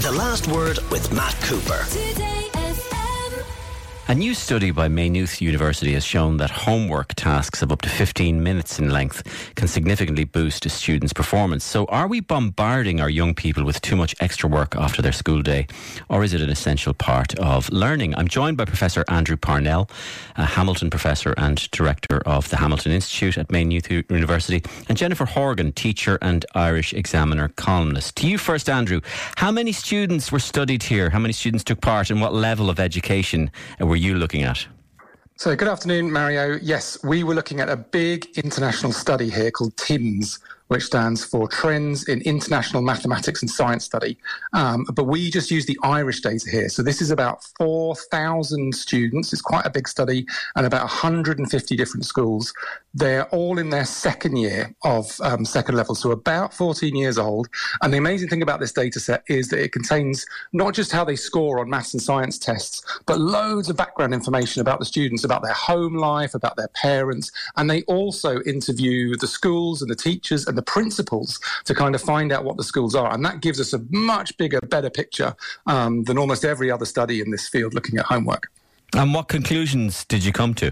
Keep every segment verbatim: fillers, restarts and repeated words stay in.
The Last Word with Matt Cooper. A new study by Maynooth University has shown that homework tasks of up to fifteen minutes in length can significantly boost a student's performance. So are we bombarding our young people with too much extra work after their school day? Or is it an essential part of learning? I'm joined by Professor Andrew Parnell, a Hamilton Professor and Director of the Hamilton Institute at Maynooth University, and Jennifer Horgan, Teacher and Irish Examiner columnist. To you first, Andrew, how many students were studied here? How many students took part, and what level of education were you looking at? So good afternoon, Mario. Yes, we were looking at a big international study here called TIMSS, which stands for Trends in International Mathematics and Science Study. Um, but we just use the Irish data here. So this is about four thousand students. It's quite a big study, and about one hundred fifty different schools. They're all in their second year of um, second level, so about fourteen years old. And the amazing thing about this data set is that it contains not just how they score on maths and science tests, but loads of background information about the students, about their home life, about their parents. And they also interview the schools and the teachers and the principals to kind of find out what the schools are. And that gives us a much bigger, better picture um, than almost every other study in this field looking at homework. And what conclusions did you come to?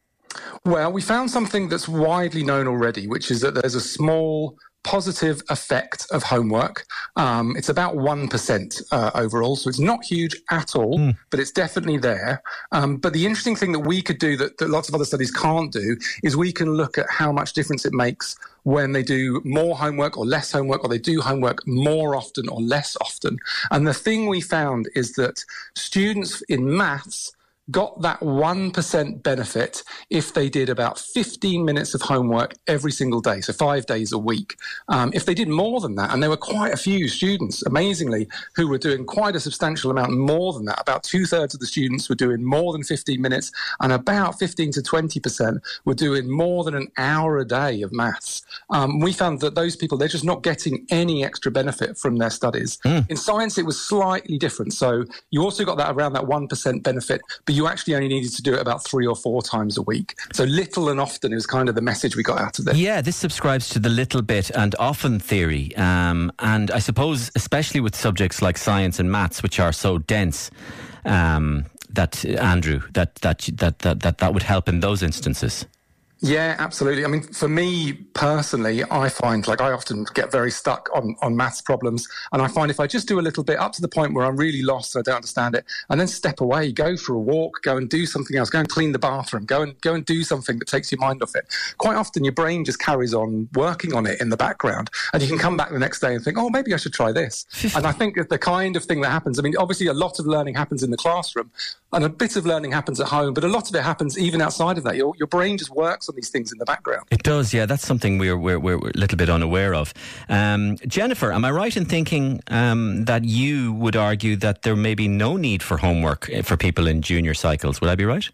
Well, we found something that's widely known already, which is that there's a small positive effect of homework. Um, it's about one percent uh, overall, so it's not huge at all, mm. but it's definitely there. Um, but the interesting thing that we could do that, that lots of other studies can't do is we can look at how much difference it makes when they do more homework or less homework, or they do homework more often or less often. And the thing we found is that students in maths got that one percent benefit if they did about fifteen minutes of homework every single day, so five days a week. Um, if they did more than that, and there were quite a few students, amazingly, who were doing quite a substantial amount more than that. About two-thirds of the students were doing more than fifteen minutes, and about fifteen to twenty percent were doing more than an hour a day of maths. Um, we found that those people, they're just not getting any extra benefit from their studies. Mm. In science, it was slightly different. So you also got that around that one percent benefit, but you actually only needed to do it about three or four times a week. So little and often is kind of the message we got out of this. Yeah, this subscribes to the little bit and often theory. Um, and I suppose, especially with subjects like science and maths, which are so dense, um, that, Andrew, that that, that that that that would help in those instances. Yeah, absolutely. I mean, for me personally, I find like I often get very stuck on, on maths problems. And I find if I just do a little bit up to the point where I'm really lost and I don't understand it, and then step away, go for a walk, go and do something else, go and clean the bathroom, go and go and do something that takes your mind off it. Quite often your brain just carries on working on it in the background. And you can come back the next day and think, oh, maybe I should try this. And I think that the kind of thing that happens, I mean, obviously a lot of learning happens in the classroom and a bit of learning happens at home, but a lot of it happens even outside of that. Your, your brain just works on these things in the background. It does, yeah. That's something we're we're, we're a little bit unaware of. Um, Jennifer, am I right in thinking um, that you would argue that there may be no need for homework for people in junior cycles? Would I be right?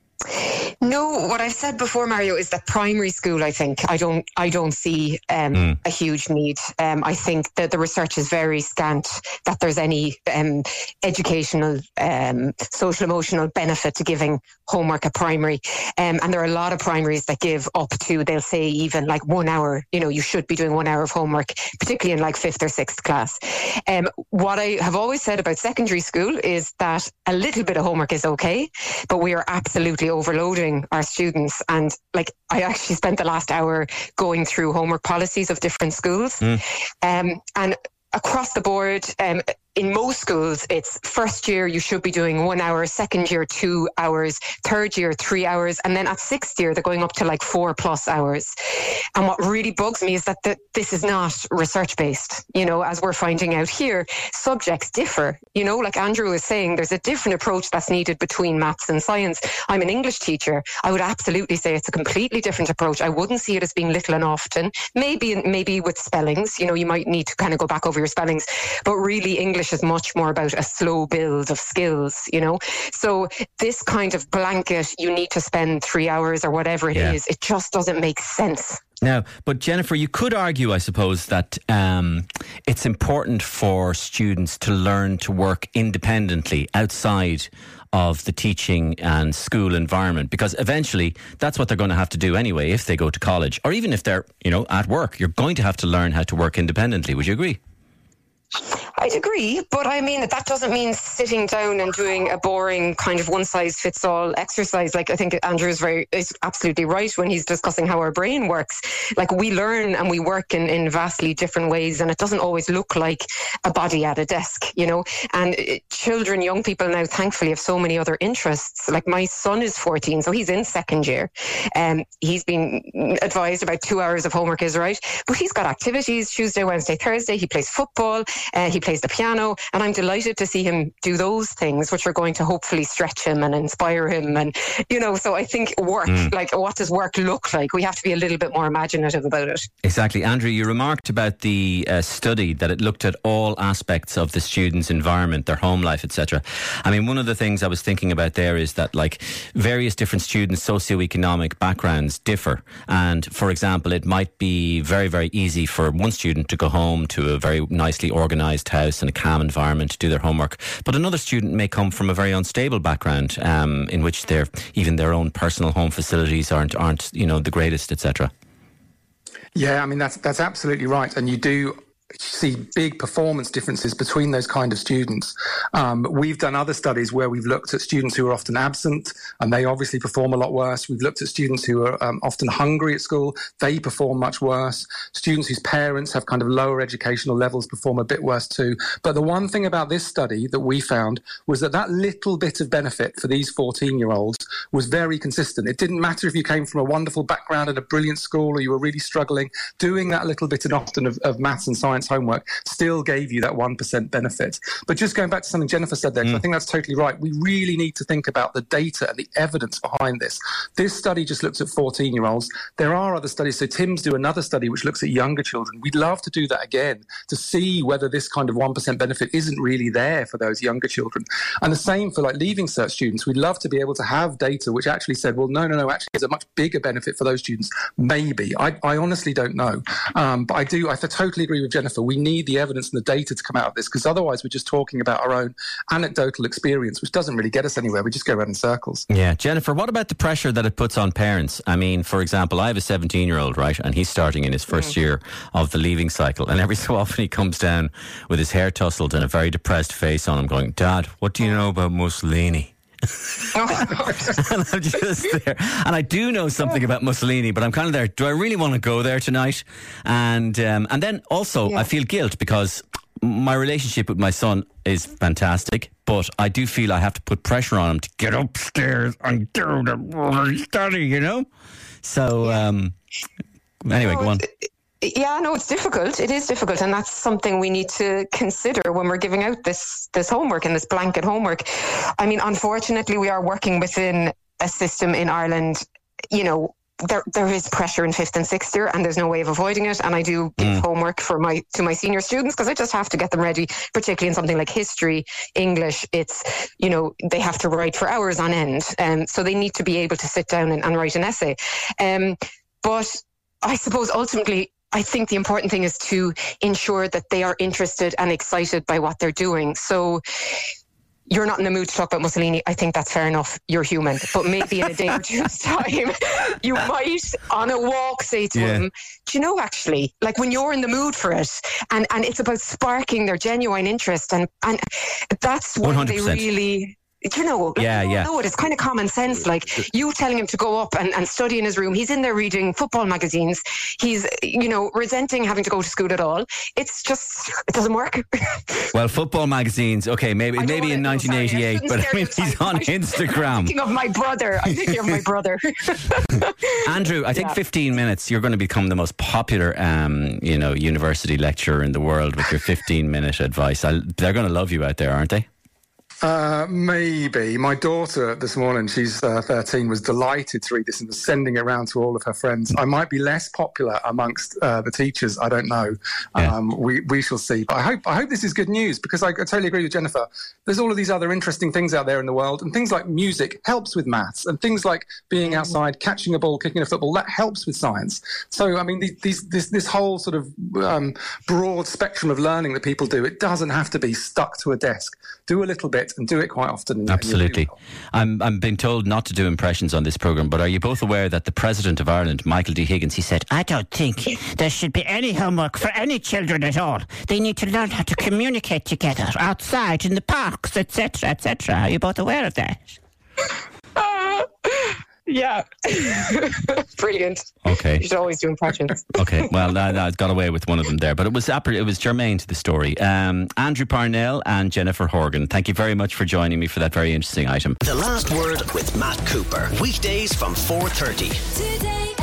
No, what I've said before, Mario, is that primary school, I think, I don't I don't see um, mm. a huge need. Um, I think that the research is very scant that there's any um, educational, um, social, emotional benefit to giving homework at primary. Um, and there are a lot of primaries that give up to, they'll say even like one hour, you know, you should be doing one hour of homework, particularly in like fifth or sixth class. Um, what I have always said about secondary school is that a little bit of homework is okay, but we are absolutely overloading our students. And like I actually spent the last hour going through homework policies of different schools. Mm. Um, and across the board, um, in most schools, it's first year you should be doing one hour, second year two hours, third year three hours, and then at sixth year they're going up to like four plus hours. And what really bugs me is that the, this is not research based. You know, as we're finding out here, subjects differ. You know, like Andrew was saying, there's a different approach that's needed between maths and science. I'm an English teacher. I would absolutely say it's a completely different approach. I wouldn't see it as being little and often. Maybe, maybe with spellings, you know, you might need to kind of go back over your spellings, but really English is much more about a slow build of skills, you know. So this kind of blanket, you need to spend three hours or whatever it yeah. is, it just doesn't make sense. Now, but Jennifer, you could argue, I suppose, that um, it's important for students to learn to work independently outside of the teaching and school environment, because eventually that's what they're going to have to do anyway if they go to college, or even if they're, you know, at work. You're going to have to learn how to work independently. Would you agree? I'd agree, but I mean, that doesn't mean sitting down and doing a boring kind of one-size-fits-all exercise. Like, I think Andrew is very is absolutely right when he's discussing how our brain works. Like, we learn and we work in, in vastly different ways, and it doesn't always look like a body at a desk, you know. And it, children, young people now, thankfully, have so many other interests. Like, my son is fourteen, so he's in second year. Um, he's been advised about two hours of homework is right, but he's got activities Tuesday, Wednesday, Thursday. He plays football, uh, he plays the piano, and I'm delighted to see him do those things, which are going to hopefully stretch him and inspire him. And, you know, so I think work, mm. like, what does work look like? We have to be a little bit more imaginative about it. Exactly. Andrew, you remarked about the uh, study that it looked at all aspects of the student's environment, their home life, et cetera. I mean, one of the things I was thinking about there is that, like, various different students' socioeconomic backgrounds differ. And, for example, it might be very, very easy for one student to go home to a very nicely organised house and a calm environment to do their homework. But another student may come from a very unstable background um, in which their even their own personal home facilities aren't, aren't you know, the greatest, et cetera. Yeah, I mean, that's that's absolutely right. And you do see big performance differences between those kind of students. Um, we've done other studies where we've looked at students who are often absent, and they obviously perform a lot worse. We've looked at students who are um, often hungry at school. They perform much worse. Students whose parents have kind of lower educational levels perform a bit worse too. But the one thing about this study that we found was that that little bit of benefit for these fourteen-year-olds was very consistent. It didn't matter if you came from a wonderful background and a brilliant school or you were really struggling. Doing that little bit and often of, of maths and science homework still gave you that one percent benefit. But just going back to something Jennifer said there, 'cause mm. I think that's totally right. We really need to think about the data and the evidence behind this. This study just looks at fourteen-year-olds. There are other studies. So Tim's do another study which looks at younger children. We'd love to do that again to see whether this kind of one percent benefit isn't really there for those younger children. And the same for like Leaving Cert students. We'd love to be able to have data which actually said, well, no, no, no, actually there's a much bigger benefit for those students. Maybe. I, I honestly don't know. Um, but I do, I totally agree with Jennifer. We need the evidence and the data to come out of this, because otherwise we're just talking about our own anecdotal experience, which doesn't really get us anywhere. We just go around in circles. Yeah. Jennifer, what about the pressure that it puts on parents? I mean, for example, I have a seventeen-year-old, right, and he's starting in his first mm. year of the leaving cycle, and every so often he comes down with his hair tousled and a very depressed face on him going, Dad, what do you know about Mussolini? Oh, and I'm just there, and I do know something about Mussolini, but I'm kind of there. Do I really want to go there tonight? And um, and then also yeah. I feel guilt because my relationship with my son is fantastic, but I do feel I have to put pressure on him to get upstairs and do the study, you know. So um, anyway, no, go on. Yeah, no, it's difficult. It is difficult, and that's something we need to consider when we're giving out this this homework and this blanket homework. I mean, unfortunately, we are working within a system in Ireland, you know, there there is pressure in fifth and sixth year, and there's no way of avoiding it. And I do give mm. homework for my to my senior students because I just have to get them ready, particularly in something like history, English. It's, you know, they have to write for hours on end, um, so they need to be able to sit down and, and write an essay. Um, but I suppose ultimately, I think the important thing is to ensure that they are interested and excited by what they're doing. So you're not in the mood to talk about Mussolini. I think that's fair enough. You're human. But maybe in a day or two's time, you might, on a walk, say to yeah. them, do you know, actually, like when you're in the mood for it, and, and it's about sparking their genuine interest, and, and that's when one hundred percent. They really... You know, like, yeah, yeah. know it. It's kind of common sense. Like you telling him to go up and, and study in his room. He's in there reading football magazines. He's, you know, resenting having to go to school at all. It's just, it doesn't work. Well, football magazines, okay, maybe maybe in nineteen eighty-eight, but I mean, he's on Instagram. I'm thinking of my brother. I'm thinking of my brother. Andrew, I think yeah. fifteen minutes, you're going to become the most popular, um, you know, university lecturer in the world with your fifteen minute advice. I'll, they're going to love you out there, aren't they? Uh, maybe. My daughter this morning, she's uh, thirteen, was delighted to read this and was sending it around to all of her friends. I might be less popular amongst uh, the teachers. I don't know. Yeah. Um, we we shall see. But I hope I hope this is good news, because I, I totally agree with Jennifer. There's all of these other interesting things out there in the world, and things like music helps with maths, and things like being outside, catching a ball, kicking a football, that helps with science. So, I mean, these, these, this, this whole sort of um, broad spectrum of learning that people do, it doesn't have to be stuck to a desk. Do a little bit. it and do it quite often. And, Absolutely. And well. I'm I'm being told not to do impressions on this programme, but are you both aware that the President of Ireland, Michael D. Higgins, he said, I don't think there should be any homework for any children at all. They need to learn how to communicate together outside in the parks, et cetera, et cetera. Are you both aware of that? Uh, yeah. Brilliant. Okay. You should always do impressions. Okay, well, I, I got away with one of them there, but it was it was germane to the story. Um, Andrew Parnell and Jennifer Horgan, thank you very much for joining me for that very interesting item. The Last Word with Matt Cooper. Weekdays from four thirty. Today.